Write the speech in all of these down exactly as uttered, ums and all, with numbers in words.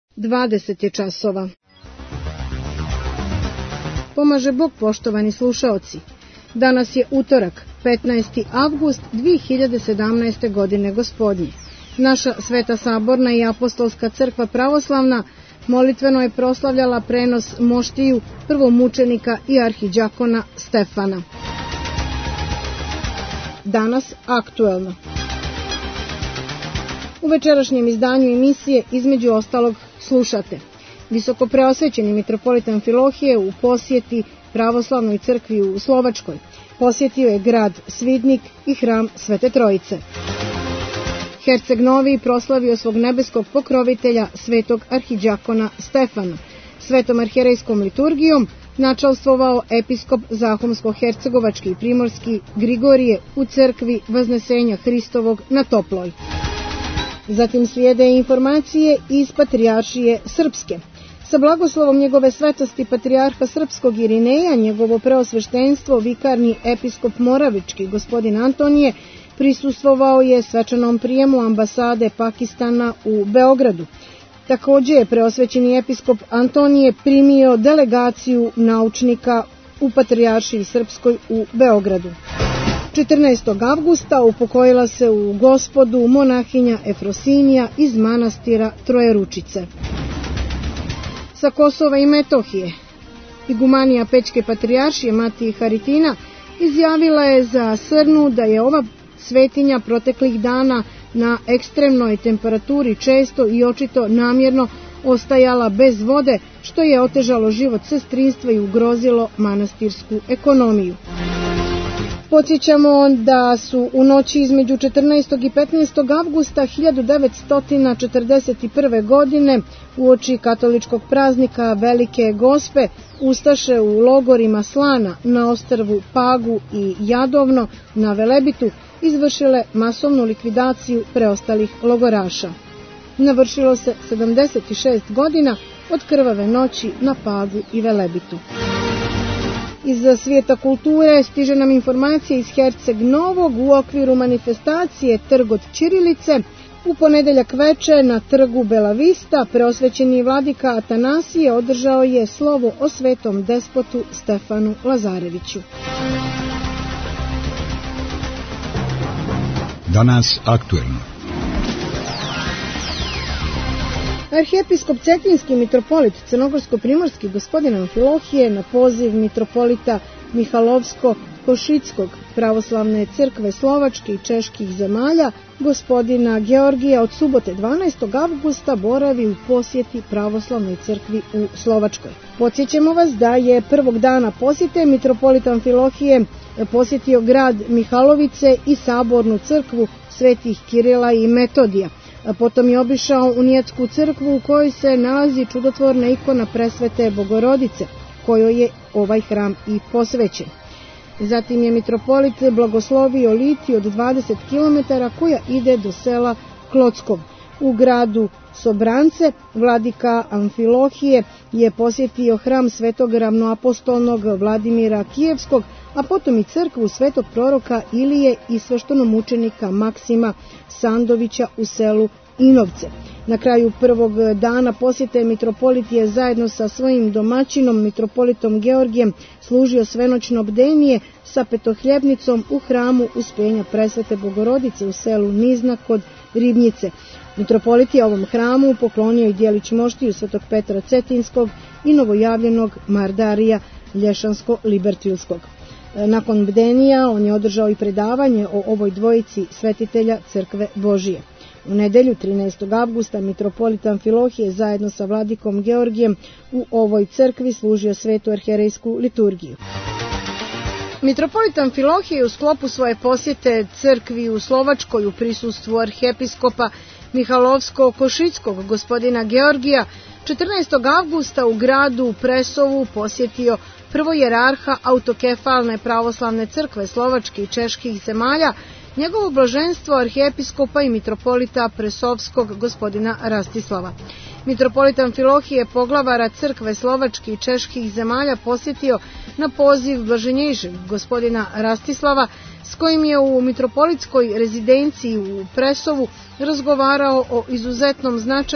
dvadeset je časova. Pomaže Bog, poštovani slušaoci. Danas je utorak, petnaesti avgust dve hiljade sedamnaeste. godine gospodnje. Naša Sveta Saborna i Apostolska crkva pravoslavna molitveno je proslavljala prenos moštiju prvomučenika i arhiđakona Stefana. Danas aktuelno. U večerašnjem izdanju emisije između ostalog slušate: Visokopreosvećeni mitropolit Amfilohije u posjeti pravoslavnoj crkvi u Slovačkoj. Posjetio je grad Svidnik i hram Svete Trojice. Herceg Novi proslavio svog nebeskog pokrovitelja svetog arhiđakona Stefana. Svetom arhijerejskom liturgijom načalstvovao episkop Zahumsko-hercegovački i primorski Grigorije u crkvi Vaznesenja Hristovog na Toploj. Zatim slijede informacije iz Patrijaršije Srpske. Sa blagoslovom njegove svetosti Patrijarha Srpskog Irineja, njegovo preosveštenstvo vikarni episkop Moravički gospodin Antonije prisustvovao je svečanom prijemu ambasade Pakistana u Beogradu. Također je preosvećeni episkop Antonije primio delegaciju naučnika u Patrijaršiji Srpskoj u Beogradu. četrnaestog avgusta upokojila se u Gospodu monahinja Efrosinija iz manastira Trojeručice. Sa Kosova i Metohije, igumanija Pećke patrijaršije Matije Haritina izjavila je za Srnu da je ova svetinja proteklih dana na ekstremnoj temperaturi često i očito namjerno ostajala bez vode, što je otežalo život sestrinstva i ugrozilo manastirsku ekonomiju. Podsjećamo da su u noći između četrnaestog i petnaestog avgusta hiljadu devetsto četrdeset prve. godine uoči katoličkog praznika Velike Gospe ustaše u logorima Slana na ostrvu Pagu i Jadovno na Velebitu izvršile masovnu likvidaciju preostalih logoraša. Navršilo se sedamdeset šest godina od krvave noći na Pagu i Velebitu. Iz svijeta kulture stiže nam informacija iz Herceg Novog u okviru manifestacije Trg od ćirilice. U ponedeljak veče na trgu Bela Vista preosvećeni vladika Atanasije održao je slovo o svetom despotu Stefanu Lazareviću. Danas aktuelno. Arhijepiskop Cetinski mitropolit Crnogorsko-primorski gospodin Amfilohije na poziv mitropolita Mihalovsko-Košickog pravoslavne crkve Slovačke i čeških zemalja gospodina Georgija od subote dvanaestog avgusta boravi u posjeti pravoslavnoj crkvi u Slovačkoj. Podsjećamo vas da je prvog dana posjete mitropolit Amfilohije posjetio grad Mihalovice i sabornu crkvu svetih Kirila i Metodija. Potom je obišao Unijetsku crkvu u kojoj se nalazi čudotvorna ikona Presvete Bogorodice, kojoj je ovaj hram i posvećen. Zatim je mitropolit blagoslovio litiju od dvadeset kilometara koja ide do sela Klockov. U gradu Sobrance vladika Amfilohije je posjetio hram svetog ravnoapostolnog Vladimira Kijevskog, a potom i crkvu svetog proroka Ilije i sveštenomučenika Maksima Sandovića u selu Inovce. Na kraju prvog dana posjete mitropolit je zajedno sa svojim domaćinom mitropolitom Georgijem služio svenoćno bdenije sa petohljebnicom u hramu Uspenja Presvete Bogorodice u selu Nizna kod Ribnjice. Mitropolit je ovom hramu poklonio i djelić moštiju svetog Petra Cetinskog i novojavljenog Mardarija Lješansko-Libertilskog. Nakon bdenija on je održao i predavanje o ovoj dvojici svetitelja Crkve Božije. U nedelju trinaestog avgusta mitropolit Amfilohije zajedno sa vladikom Georgijem u ovoj crkvi služio svetu arhijerejsku liturgiju. Mitropolit Amfilohije u sklopu svoje posjete crkvi u Slovačkoj u prisustvu arhijepiskopa Mihalovsko-Košickog gospodina Georgija četrnaestog avgusta u gradu Presovu posjetio prvojerarha autokefalne pravoslavne crkve Slovačke i čeških zemalja, njegovo blaženstvo arhijepiskopa i mitropolita Presovskog gospodina Rastislava. Mitropolit Amfilohije poglavara crkve Slovačke i čeških zemalja posjetio na poziv blaženjejšeg gospodina Rastislava, s kojim je u mitropolitskoj rezidenciji u Presovu razgovarao o izuzetnom značaju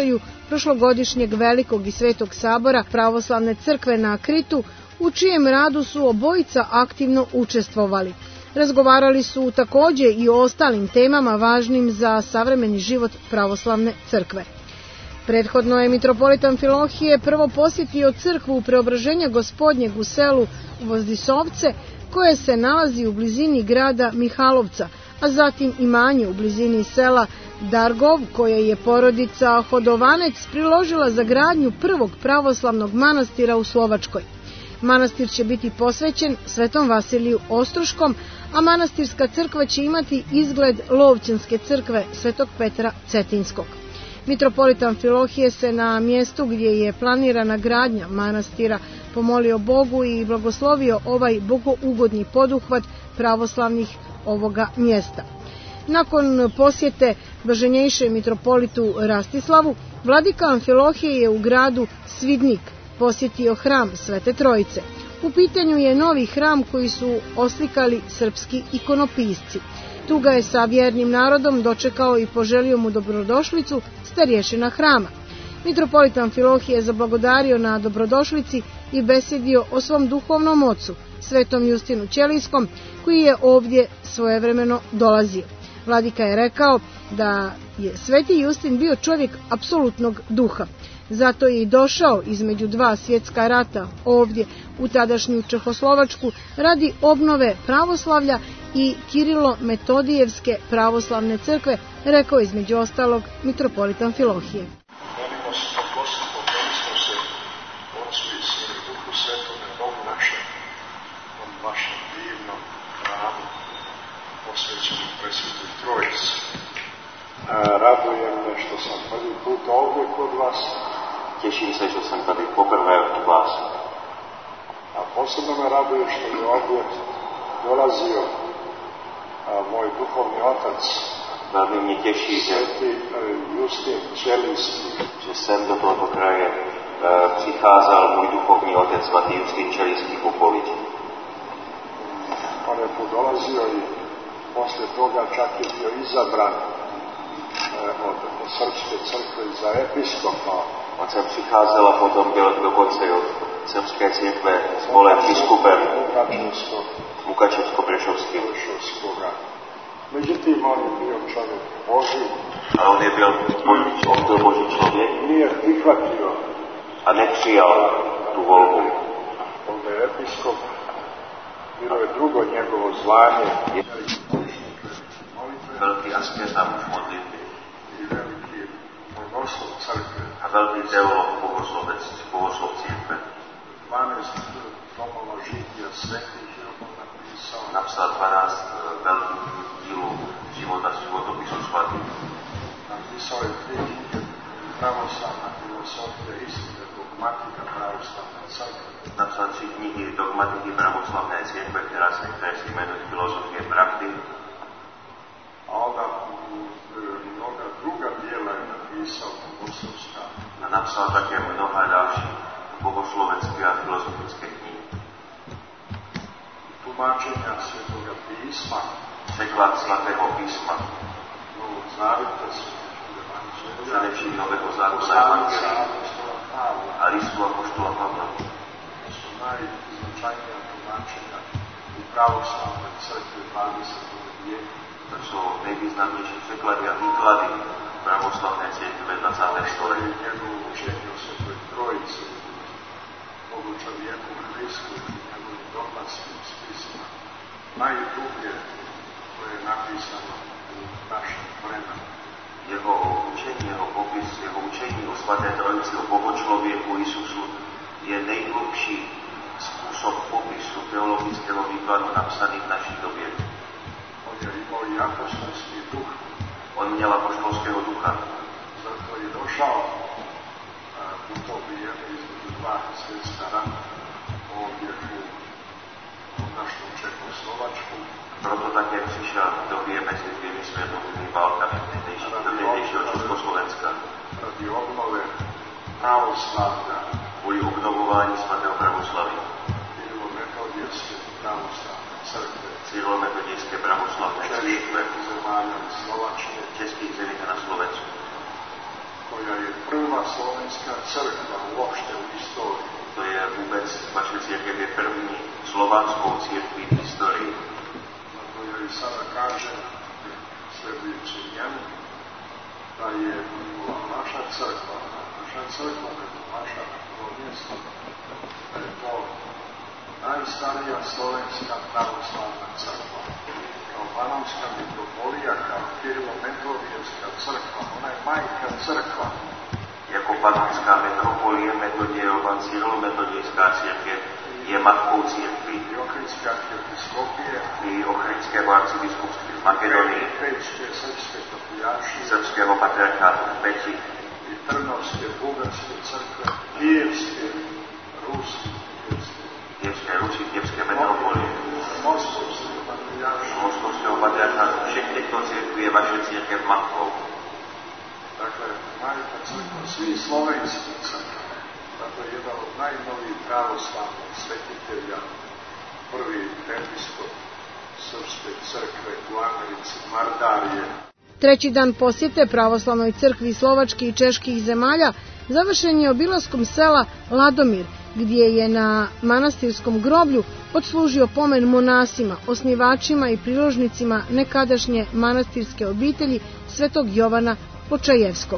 prošlogodišnjeg Velikog i Svetog sabora Pravoslavne crkve na Kritu, u čijem radu su obojica aktivno učestvovali. Razgovarali su takođe i o ostalim temama važnim za savremeni život Pravoslavne crkve. Prethodno je mitropolita Amfilohije prvo posjetio crkvu Preobraženja Gospodnjeg u selu Vozdisovce, koje se nalazi u blizini grada Mihalovca, a zatim imanje u blizini sela Dargov, koje je porodica Hodovanec priložila za gradnju prvog pravoslavnog manastira u Slovačkoj. Manastir će biti posvećen Svetom Vasiliju Ostroškom, a manastirska crkva će imati izgled Lovćanske crkve Svetog Petra Cetinskog. Mitropolita Amfilohije se na mjestu gdje je planirana gradnja manastira pomolio Bogu i blagoslovio ovaj bogougodni poduhvat pravoslavnih ovoga mjesta. Nakon posjete blaženjejšem mitropolitu Rastislavu, vladika Amfilohije je u gradu Svidnik posjetio hram Svete Trojice. U pitanju je novi hram koji su oslikali srpski ikonopisci. Tu ga je sa vjernim narodom dočekao i poželio mu dobrodošlicu starješina hrama. Mitropolita Amfilohije je zablagodario na dobrodošlici i besedio o svom duhovnom ocu, svetom Justinu Ćelijskom, koji je ovdje svojevremeno dolazio. Vladika je rekao da je sveti Justin bio čovjek apsolutnog duha. Zato je i došao između dva svjetska rata ovdje u tadašnju Čehoslovačku radi obnove pravoslavlja i Kirilo-Metodijevske pravoslavne crkve, rekao između ostalog mitropolita Amfilohije. Molimo se na Gospodu, molimo se Otcu i Sinu i Duhu Svetome, Bogu našem, od vašem divnom hramu, posvećenom Presvetoj Trojici. Raduje me što sam prvi put ovdje kod vas. Teším se, že jsem tady poprvé u vás. A posebno me raduje što je ovdje dolazio a, moj duhovni otac, Velmi mě těší, že, sveti Justin Ćelijski, že sem do tohoto kraje e, přicházel můj duchovní otec svatý Justin Ćelijský Popovič. On je tu dolazio i poslije toga čak je bio izabran od Srpske crkve za episkopa. On sem přicházel a potom byl dokonce od Srbské církve zvolen biskupem Mukačevsko-Brešovským. Međutim, on je bio čovjek Boží. A on je byl, on byl Boží člověk. Nije prihvatio a nepřijal tu volbu. Onda je episkop, bilo je drugo njegovo zvanje. Velký asketa muž modlitby. I veliki bogoslov crkve. A velký teolog bogoslovec, bogoslov církve. dvanaest tomova žitija svetih je on napisao. Napsal dvanáct velkých dílů života, životopisu svatých. Napisao je tri knjige pravoslavna filosofija istine, dogmatika pravoslavne crkve. Napsal tři knihy dogmatiky pravoslavné církve, která se které se jmenuje filozofie pravdy. A onda mnoga druga dijela je napisao bogoslovska. A napsal také mnoha další bogoslovecké a filozofické knihy. Tumačenja Svetoga písma. Překlad svatého písma. Novog zaveta, především Nového zákona Evangelia a listu apoštola Pavla. To su najznačajnija tumačenja u pravoslavnoj crkvi dvadesetog vijeka. To sú nejvýznamnejšie překlady a výklady pravoslavnej cirkve dvadsiateho století. Njegovo učenje o Svetoj Trojici, Bogu čovjeku Hristu i njegovim dogmatskim spisima, najdublje koje je napisano u našem vremenu. Jeho učení, jeho popis, jeho učení o Svaté Trojici, o bohočlovieku Isusu je nejhlubší spôsob popisu teologického výkladu napsaný v našej době. On je imao i apostolski duh. On měl apoštolského ducha. Zato je došao u to vrijeme između dva svjetska rata ovdje u našom Čehoslovačku. Proto také přišel v době mezi dvěmi světovými válkami do tehdejšího Československa. Radi obnove pravoslavlja. Kvůli obnovování svatého pravoslaví. Kirilo-Metodijske pravoslavne crkve. Kirilo-Metodijske pravoslavne církve. Českých zemalja Slovačke. Českých zemích a na Slovensku. koja je prva slovenska crkva uopšte u istoriji. To je vôbec, vaša cirkev je první slovanskou cirkví v histórii. Na kojoj sada kaže sljedeći njem, da je naša crkva, naša crkva, naša to mjesto, da je to najstarija slovenska pravoslavna crkva. Kao Panonska metropolija, kao Kirilo-Metodijevska crkva, ona je majka crkva. Jako Panonská metropolie, Metodijeva, Cyrilo-Metodijská cirkev je matkou cirkví. I Ohridské archiepiskopije, i Ohridského arcibiskupství v Makedonii, Pećke srpske patrijaršije, Srbského patriarchátu v Peći, i Trnovske, Bugarske crkve, Kijevske, Ruske, Kijevské Rusy, Kijevské metropolie, Moskovske patrijaršije, Moskovského patriarchátu. Všech těchto cirkví je vaše církev matkou. Dakle, majka crkva, svi slovenski crkva, dakle, jedan od najnovijih pravoslavnih svetitelja, prvi episkop Srpske crkve u Americi, Mardarije. Treći dan posjete pravoslavnoj crkvi slovačkih i čeških zemalja završen je obilaskom sela Ladomir, gdje je na manastirskom groblju odslužio pomen monasima, osnivačima i priložnicima nekadašnje manastirske obitelji Svetog Jovana Počajevskog.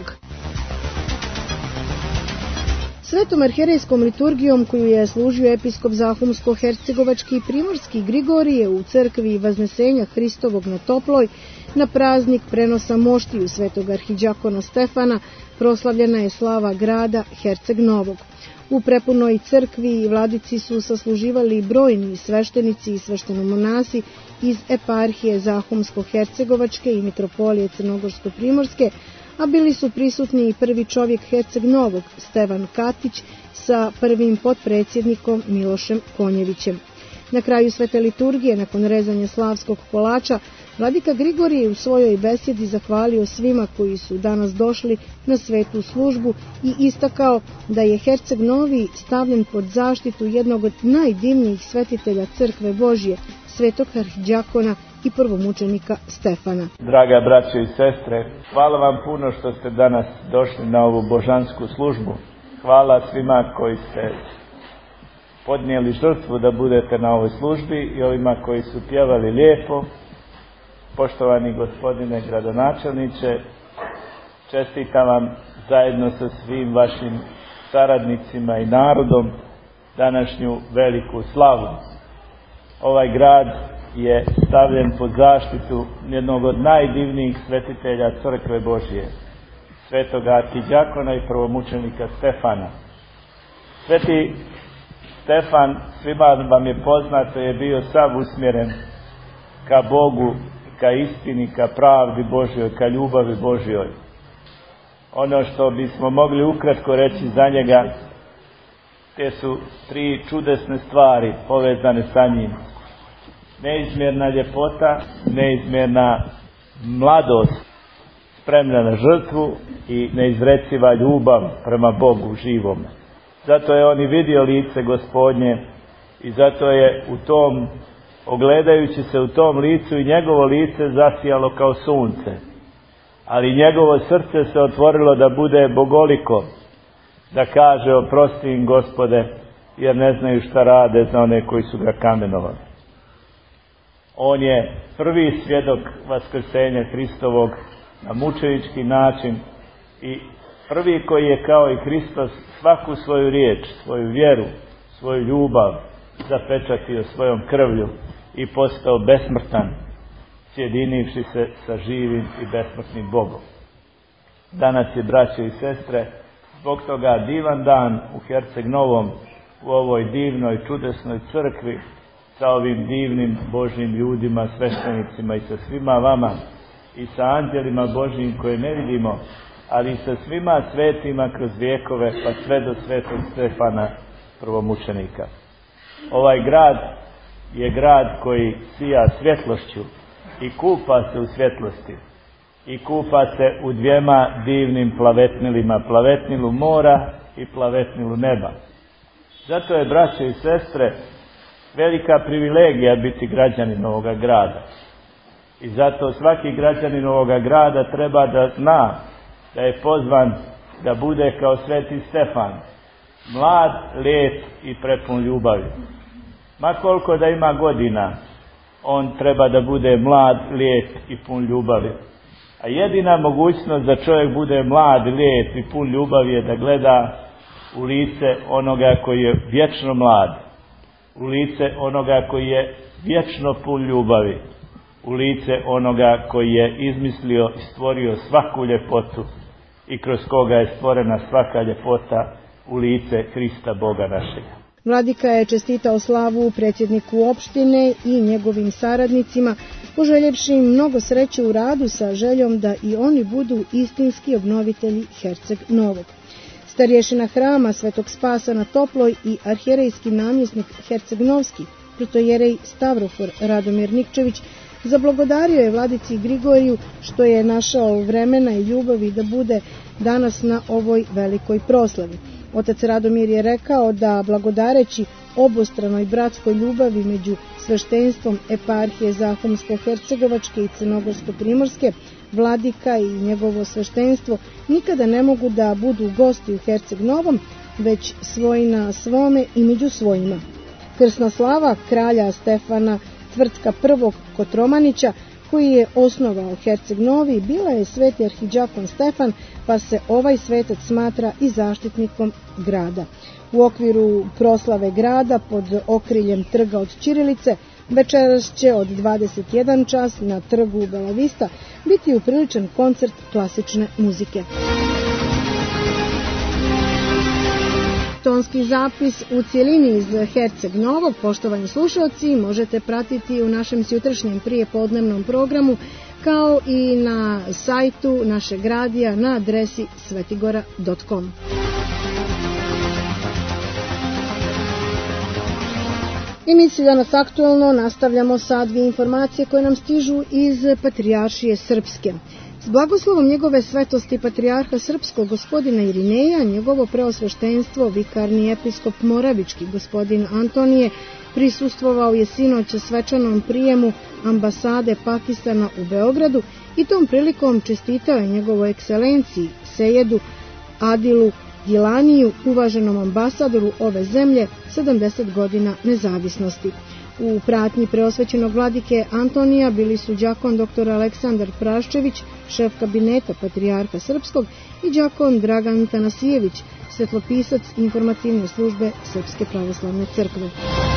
Svetom arhijerejskom liturgijom koju je služio episkop Zahumsko-hercegovački i primorski Grigorije u crkvi Vaznesenja Hristovog na Toploj, na praznik prenosa moštiju svetog arhidžakona Stefana proslavljena je slava grada Herceg Novog. U prepunoj crkvi i vladici su sasluživali brojni sveštenici i sveštenomonasi iz eparhije Zahumsko-hercegovačke i mitropolije Crnogorsko-primorske, a bili su prisutni i prvi čovjek Herceg Novog, Stevan Katić, sa prvim potpredsjednikom Milošem Konjevićem. Na kraju svete liturgije, nakon rezanja slavskog kolača, vladika Grigorije u svojoj besjedi zahvalio svima koji su danas došli na svetu službu i istakao da je Herceg Novi stavljen pod zaštitu jednog od najdivnijih svetitelja Crkve Božje, svetog arhidžakona i prvomučenika Stefana. Draga braćo i sestre, hvala vam puno što ste danas došli na ovu božansku službu. Hvala svima koji ste podnijeli žrtvu da budete na ovoj službi i ovima koji su pjevali lijepo. Poštovani gospodine gradonačelniče, čestitam vam zajedno sa svim vašim saradnicima i narodom današnju veliku slavu. Ovaj grad je stavljen pod zaštitu jednog od najdivnijih svetitelja Crkve Božje, svetoga arhidžakona i prvomučenika Stefana. Sveti Stefan, svima vam je poznato, je bio sav usmjeren ka Bogu, ka istini, ka pravdi Božjoj, ka ljubavi Božjoj. Ono što bismo mogli ukratko reći za njega, te su tri čudesne stvari povezane sa njim. Neizmjerna ljepota, neizmjerna mladost, spremna na žrtvu i neizreciva ljubav prema Bogu živom. Zato je on i vidio lice Gospodnje i zato je u tom, ogledajući se u tom licu, i njegovo lice zasijalo kao sunce. Ali njegovo srce se otvorilo da bude bogoliko, da kaže: oprosti im, Gospode, jer ne znaju šta rade, za one koji su ga kamenovali. On je prvi svjedok vaskrsenja Hristovog na mučenički način i prvi koji je kao i Hristos svaku svoju riječ, svoju vjeru, svoju ljubav zapečatio svojom krvlju i postao besmrtan, sjedinivši se sa živim i besmrtnim Bogom. Danas je, braćo i sestre, zbog toga divan dan u Herceg Novom, u ovoj divnoj, čudesnoj crkvi, sa ovim divnim Božjim ljudima, sveštenicima i sa svima vama i sa anđelima Božjim koje ne vidimo, ali i sa svima svetima kroz vijekove, pa sve do svetog Stefana prvomučenika. Ovaj grad je grad koji sija svjetlošću i kupa se u svjetlosti i kupa se u dvijema divnim plavetnilima, plavetnilu mora i plavetnilu neba. Zato je, braćo i sestre, velika privilegija biti građanin ovoga grada. I zato svaki građanin ovoga grada treba da zna da je pozvan da bude kao sveti Stefan, mlad, lijep i prepun ljubavi. Ma koliko da ima godina, on treba da bude mlad, lijep i pun ljubavi. A jedina mogućnost da čovjek bude mlad, lijep i pun ljubavi je da gleda u lice onoga koji je vječno mlad, u lice onoga koji je vječno pun ljubavi, u lice onoga koji je izmislio i stvorio svaku ljepotu i kroz koga je stvorena svaka ljepota, u lice Krista Boga našega. Vladika je čestitao slavu predsjedniku opštine i njegovim saradnicima, poželjevši im mnogo sreće u radu sa željom da i oni budu istinski obnovitelji Herceg Novog. Starješina hrama Svetog Spasa na Toploj i arhijerejski namjesnik Herceg-Novski, protojerej Stavrofor Radomir Nikčević, zablagodario je vladici Grigoriju što je našao vremena i ljubavi da bude danas na ovoj velikoj proslavi. Otac Radomir je rekao da blagodareći obostranoj bratskoj ljubavi među sveštenstvom eparhije Zahumsko-Hercegovačke i Crnogorsko-Primorske, vladika i njegovo sveštenstvo nikada ne mogu da budu gosti u Herceg Novom, već svoji na svome i među svojima. Krsna slava kralja Stefana Tvrtka prvog Kotromanića, koji je osnovao Herceg Novi, bila je sveti arhidžakon Stefan, pa se ovaj svetac smatra i zaštitnikom grada. U okviru proslave grada pod okriljem trga od ćirilice večeras će od dvadeset jedan čas na trgu Bela Vista biti upriličan koncert klasične muzike. Tonski zapis u cijelini iz Herceg Novog, poštovani slušalci, možete pratiti u našem sutrašnjem prijepodnevnom programu, kao i na sajtu našeg radija na adresi svetigora dot com. Emisiju Danas aktualno nastavljamo sa dvije informacije koje nam stižu iz Patrijaršije Srpske. S blagoslovom njegove svetosti Patrijarha Srpskog gospodina Irineja, njegovo preosveštenstvo vikarni episkop Moravički gospodin Antonije prisustvovao je sinoć svečanom prijemu ambasade Pakistana u Beogradu i tom prilikom čestitao je njegovoj ekscelenciji Sejedu Adilu Gilaniju, uvaženom ambasadoru ove zemlje, sedamdeset godina nezavisnosti. U pratnji preosvećenog vladike Antonija bili su đakon dr Aleksandar Praščević, šef kabineta Patrijarha Srpskog, i đakon Dragan Tanasijević, svetlopisac informativne službe Srpske pravoslavne crkve.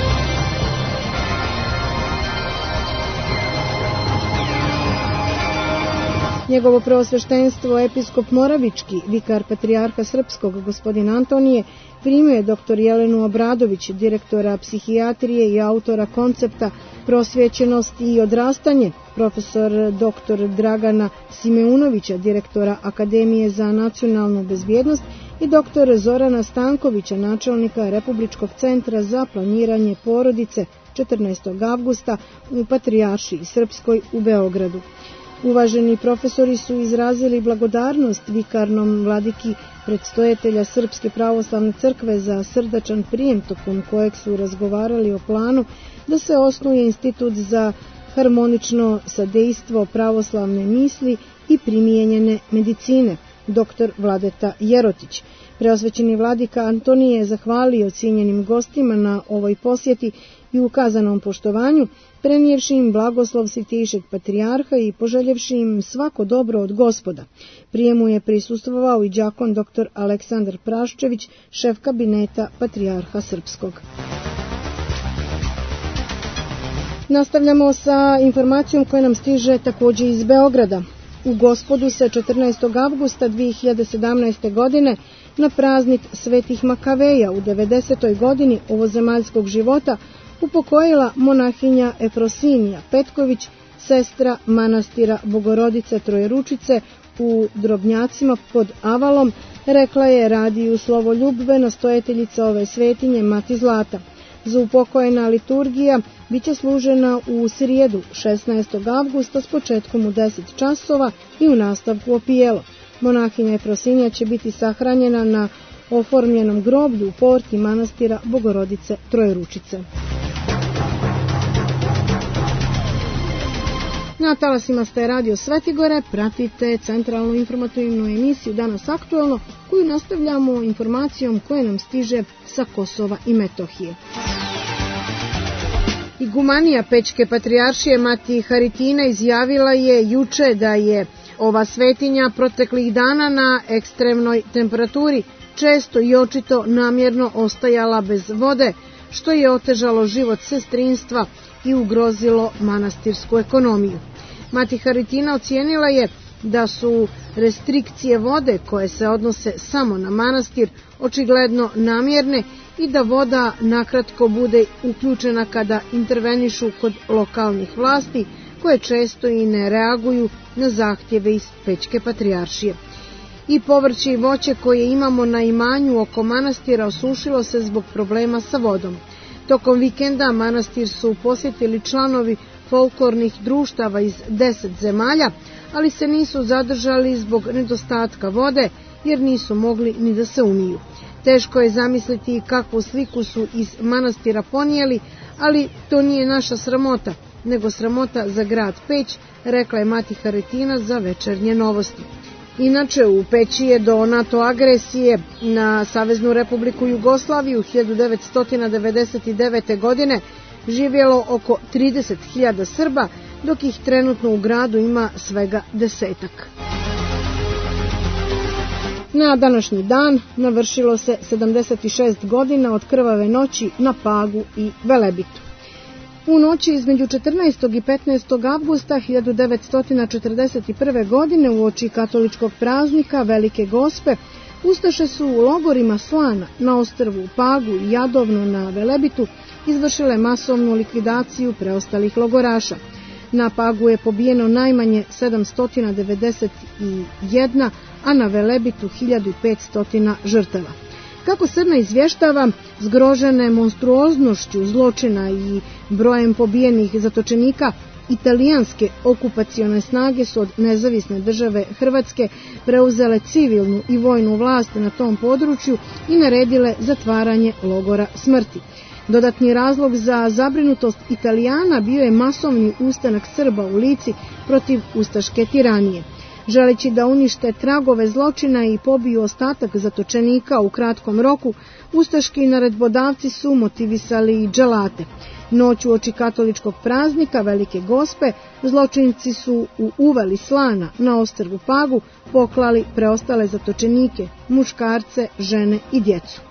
Njegovo preosveštenstvo episkop Moravički, vikar Patrijarha Srpskog gospodin Antonije, primio je doktor Jelenu Obradović, direktora psihijatrije i autora koncepta Prosvjećenost i odrastanje, profesor doktor Dragana Simeunovića, direktora Akademije za nacionalnu bezbjednost, i doktor Zorana Stankovića, načelnika Republičkog centra za planiranje porodice, četrnaestog avgusta u Patrijaršiji Srpskoj u Beogradu. Uvaženi profesori su izrazili blagodarnost vikarnom vladiki predstojatelja Srpske pravoslavne crkve za srdačan prijem, tokom kojeg su razgovarali o planu da se osnuje institut za harmonično sadejstvo pravoslavne misli i primijenjene medicine, doktor Vladeta Jerotić. Preosvećeni vladika Antonije je zahvalio cijenjenim gostima na ovoj posjeti i ukazanom poštovanju, prenijevši im blagoslov Svitejšeg patrijarha i poželjevši im svako dobro od Gospoda. Prijemu je prisustvovao i đakon dr Aleksandar Praščević, šef kabineta Patrijarha Srpskog. Nastavljamo sa informacijom koja nam stiže također iz Beograda. U Gospodu se četrnaestog avgusta dvije hiljade sedamnaeste. godine na praznik Svetih Makaveja u devedesetoj godini ovozemaljskog života upokojila monahinja Efrosinija Petković, sestra manastira Bogorodice Trojeručice u Drobnjacima pod Avalom, rekla je radiju Slovoljubve nastojateljica ove svetinje Mati Zlata. Za upokojena liturgija biće služena u srijedu šesnaestog avgusta s početkom u deset časova i u nastavku opijelo. Monahinja Efrosinija će biti sahranjena na oformljenom groblju u porti manastira Bogorodice Trojeručice. Na talasima ste Radio Svetigore, pratite centralnu informativnu emisiju Danas aktualno, koju nastavljamo informacijom koja nam stiže sa Kosova i Metohije. Igumanija Pećke patrijaršije Mati Haritina izjavila je juče da je ova svetinja proteklih dana na ekstremnoj temperaturi često i očito namjerno ostajala bez vode, što je otežalo život sestrinstva i ugrozilo manastirsku ekonomiju. Mati Haritina ocijenila je da su restrikcije vode koje se odnose samo na manastir očigledno namjerne i da voda nakratko bude uključena kada intervenišu kod lokalnih vlasti koje često i ne reaguju na zahtjeve iz Pećke patrijaršije. I povrće i voće koje imamo na imanju oko manastira osušilo se zbog problema sa vodom. Tokom vikenda manastir su posjetili članovi folklornih društava iz deset zemalja, ali se nisu zadržali zbog nedostatka vode jer nisu mogli ni da se umiju. Teško je zamisliti kakvu sliku su iz manastira ponijeli, ali to nije naša sramota, nego sramota za grad Peć, rekla je Mati Haritina za Večernje novosti. Inače, u Peći je do NATO agresije na Saveznu Republiku Jugoslaviju hiljadu devetsto devedeset devete. godine živjelo oko trideset hiljada Srba, dok ih trenutno u gradu ima svega desetak. Na današnji dan navršilo se sedamdeset šest godina od krvave noći na Pagu i Velebitu. U noći između četrnaestog i petnaestog avgusta hiljadu devetsto četrdeset prve. godine uoči katoličkog praznika Velike Gospe, ustaše su u logorima Slana na ostrvu Pagu i Jadovno na Velebitu izvršile masovnu likvidaciju preostalih logoraša. Na Pagu je pobijeno najmanje sedamsto devedeset jedna, a na Velebitu hiljadu petsto žrtava. Kako Srna izvještava, zgrožene monstruoznošću zločina i brojem pobijenih zatočenika, italijanske okupacione snage su od nezavisne države Hrvatske preuzele civilnu i vojnu vlast na tom području i naredile zatvaranje logora smrti. Dodatni razlog za zabrinutost Italijana bio je masovni ustanak Srba u Lici protiv ustaške tiranije. Želeći da unište tragove zločina i pobiju ostatak zatočenika u kratkom roku, ustaški naredbodavci su motivisali i dželate. Noć uoči katoličkog praznika Velike Gospe zločinci su u uvali Slana na ostrvu Pagu poklali preostale zatočenike, muškarce, žene i djecu.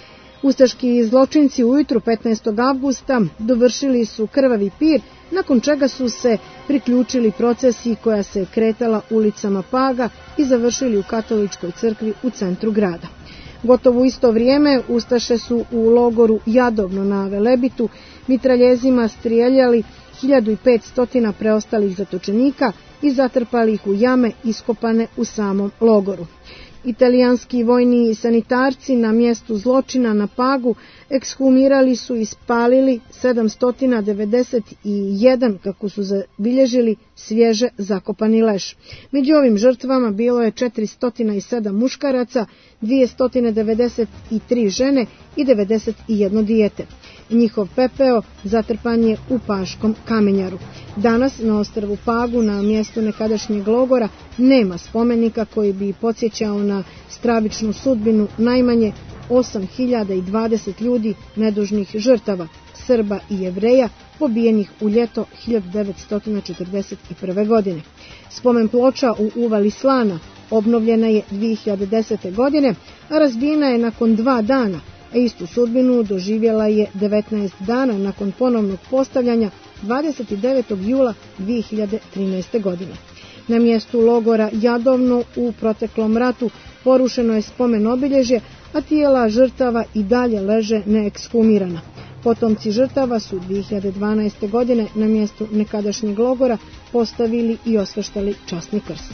Ustaški zločinci ujutru petnaestog avgusta dovršili su krvavi pir, nakon čega su se priključili procesiji koja se kretala ulicama Paga i završili u katoličkoj crkvi u centru grada. Gotovo u isto vrijeme ustaše su u logoru Jadovno na Velebitu mitraljezima strijeljali hiljadu petsto preostalih zatočenika i zatrpali ih u jame iskopane u samom logoru. Italijanski vojni sanitarci na mjestu zločina na Pagu ekshumirali su i spalili sedamsto devedeset jedan, kako su zabilježili, svježe zakopani leš. Među ovim žrtvama bilo je četiristo sedam muškaraca, dvjesto devedeset tri žene i devedeset jedno dijete. Njihov pepeo zatrpan je u Paškom kamenjaru. Danas na ostrvu Pagu, na mjestu nekadašnjeg logora, nema spomenika koji bi podsjećao na stravičnu sudbinu najmanje osam hiljada dvadeset ljudi nedužnih žrtava, Srba i Jevreja, pobijenih u ljeto hiljadu devetsto četrdeset prve. godine. Spomen ploča u uvali Slana obnovljena je dvije hiljade desete. godine, a razbijena je nakon dva dana, a istu sudbinu doživjela je devetnaest dana nakon ponovnog postavljanja dvadeset devetog jula dvije hiljade trinaeste. godine. Na mjestu logora Jadovno u proteklom ratu porušeno je spomen obilježje, a tijela žrtava i dalje leže neekshumirana. Potomci žrtava su dvije hiljade dvanaeste. godine na mjestu nekadašnjeg logora postavili i osveštali časni krst.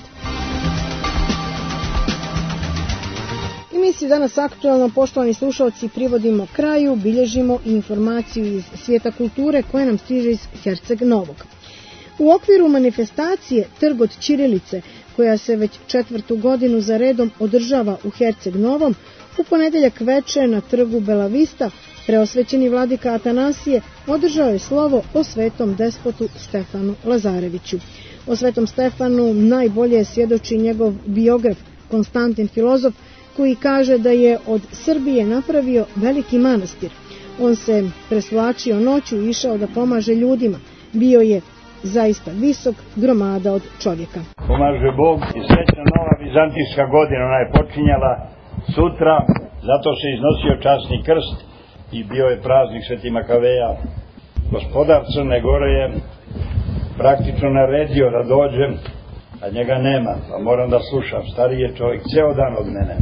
Emisiju Danas aktualno, poštovani slušalci, privodimo kraju, bilježimo i informaciju iz svijeta kulture koja nam stiže iz Herceg Novog. U okviru manifestacije Trg od ćirilice, koja se već četvrtu godinu za redom održava u Herceg Novom, u ponedjeljak veče na trgu Bela Vista preosvećeni vladika Atanasije održao je slovo o svetom despotu Stefanu Lazareviću. O Svetom Stefanu najbolje svjedoči njegov biograf Konstantin Filozof, koji kaže da je od Srbije napravio veliki manastir. On se presvlačio noću i išao da pomaže ljudima. Bio je zaista visok, gromada od čovjeka. Pomaže Bog i srećna nova vizantijska godina, ona je počinjala sutra, zato se iznosio časni krst i bio je praznik Sveti Makaveja. Gospodar Crne Gore je praktično naredio da dođem, a njega nema, pa moram da slušam. Stariji je čovjek ceo dan od mene.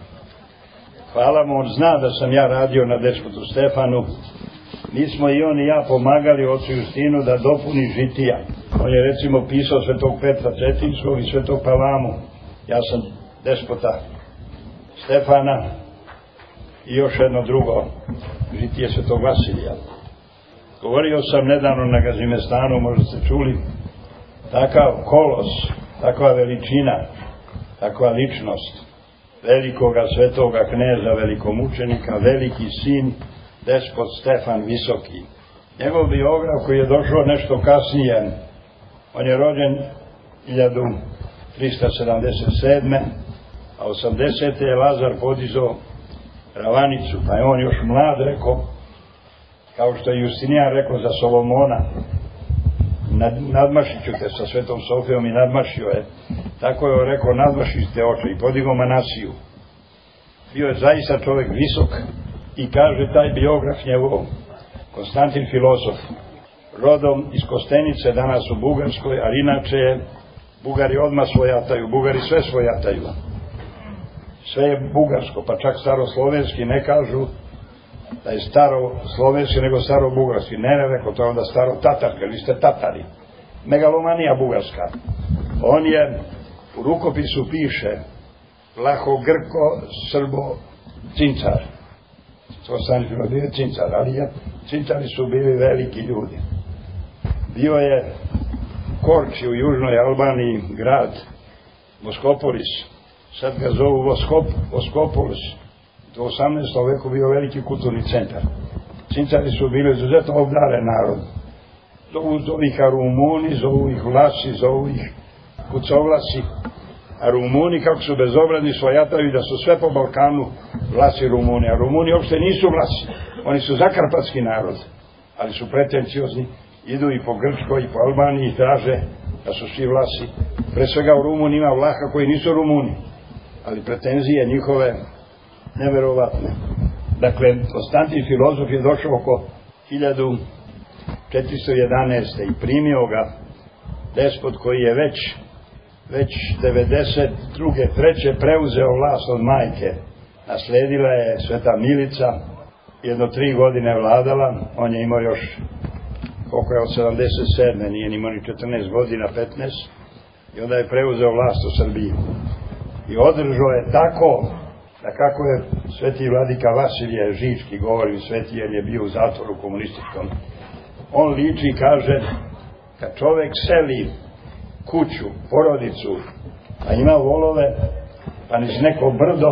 Hvala mu, on zna da sam ja radio na despotu Stefanu. Mi smo i on i ja pomagali ocu Justinu da dopuni žitija. On je recimo pisao Svetog Petra Cetinskog i Svetog Palamu. Ja sam despota Stefana i još jedno drugo žitije Svetog Vasilija. Govorio sam nedavno na Gazimestanu, možda ste čuli, takav kolos, takva veličina, takva ličnost velikoga svetoga kneza, velikomučenika, veliki sin, despot Stefan Visoki. Njegov biograf koji je došao nešto kasnije, on je rođen hiljadu trista sedamdeset sedme. a osamdesete je Lazar podizao Ravanicu, pa je on još mlad rekao, kao što je Justinijan rekao za Solomona, nad, nadmašit ću te sa Svetom Sofijom i nadmašio je, tako je on rekao, nadmašit te oče i podigao Manasiju. Bio je zaista čovjek visok i kaže taj biograf njegov, Konstantin Filozof, rodom iz Kostenice, danas u Bugarskoj, ali inače je Bugari odmah svojataju, Bugari sve svojataju. Sve je bugarsko, pa čak staroslovenski ne kažu da je staro slovenski nego staro bugarski. Ne, ne, rekao, to je onda staro tatarski, vi ste Tatari. Megalomanija bugarska. On je, u rukopisu piše Vlaho Grko Srbo Cincar. To sam bio je Cincar, ali je, Cincari su bili veliki ljudi. Bio je Korči u južnoj Albaniji, grad Voskopolis. Sad ga zovu Voskop, Voskopolis. U osamnaestom veku bio veliki kulturni centar. Cincari su bili izuzetno obdaren narod. Zovu, zovu ih Rumuni, zovu ih Vlasi, zovu ih Kucovlasi. A Rumuni, kako su bezobradni, svojataju da su sve po Balkanu Vlasi Rumuni. A Rumuni uopšte nisu Vlasi. Oni su zakarpatski narod, ali su pretenciozni. Idu i po Grčkoj i po Albaniji i traže da su svi Vlasi. Pre svega u Rumuni ima Vlaha koji nisu Rumuni, ali pretenzije njihove neverovatne. Dakle, Konstantin Filozof je došao oko hiljadu četiristo jedanaeste. i primio ga despot koji je već već devedeset druge treće preuzeo vlast od majke. Nasledila je Sveta Milica, jedno tri godine vladala, on je imao još koliko je od sedamdeset sedme, nije imao ni četrnaest godina, petnaest, i onda je preuzeo vlast u Srbiji. I održao je tako, da kako je sveti vladika Vasilije Žički, govorim sveti jer je bio u zatvoru komunističkom, on liči i kaže, kad čovek seli kuću, porodicu, a ima volove, pa niz neko brdo,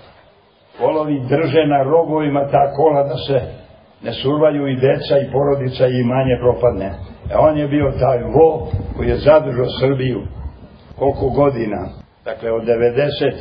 volovi drže na rogovima ta kola da se ne survaju i deca i porodica i imanje propadne. E on je bio taj vo koji je zadržao Srbiju koliko godina, dakle od devedeset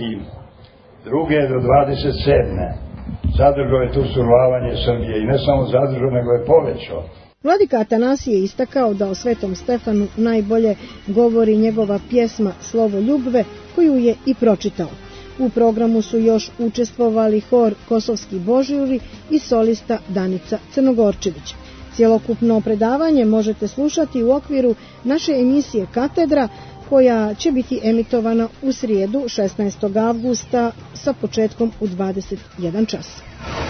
druge do dvadeset sedme zadržao je tu survavanje Srbije i ne samo zadržao, nego je povećao. Vladika Atanasije je istakao da o Svetom Stefanu najbolje govori njegova pjesma Slovo ljubve, koju je i pročitao. U programu su još učestvovali hor Kosovski Božjuri i solista Danica Crnogorčević. Cjelokupno predavanje možete slušati u okviru naše emisije Katedra, koja će biti emitovana u srijedu šesnaestog avgusta sa početkom u dvadeset jedan čas.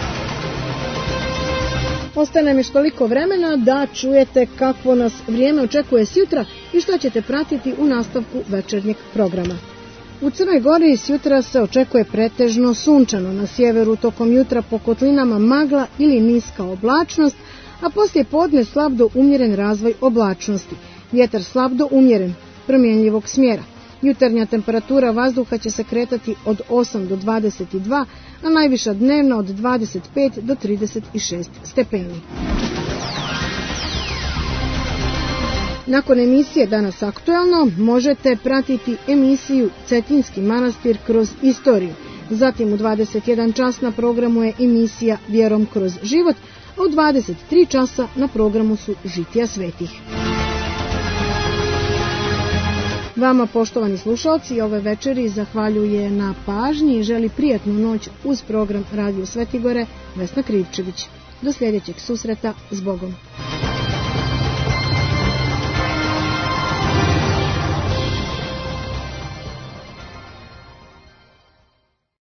Ostaje nam još toliko vremena da čujete kakvo nas vrijeme očekuje sjutra i što ćete pratiti u nastavku večernjeg programa. U Crnoj Gori sjutra se očekuje pretežno sunčano, na sjeveru tokom jutra po kotlinama magla ili niska oblačnost, a poslije podne slab do umjeren razvoj oblačnosti. Vjetar slab do umjeren, promjenjivog smjera. Jutarnja temperatura vazduha će se kretati od osam do dvadeset dva, a najviša dnevna od dvadeset pet do trideset šest stepeni. Nakon emisije Danas aktuelno možete pratiti emisiju Cetinski manastir kroz istoriju. Zatim u dvadeset jedan čas na programu je emisija Vjerom kroz život, a u dvadeset tri časa na programu su Žitija svetih. Vama, poštovani slušalci, ove večeri zahvaljuje na pažnji i želi prijatnu noć uz program Radio Svetigore Vesna Krivčević. Do sljedećeg susreta, s Bogom.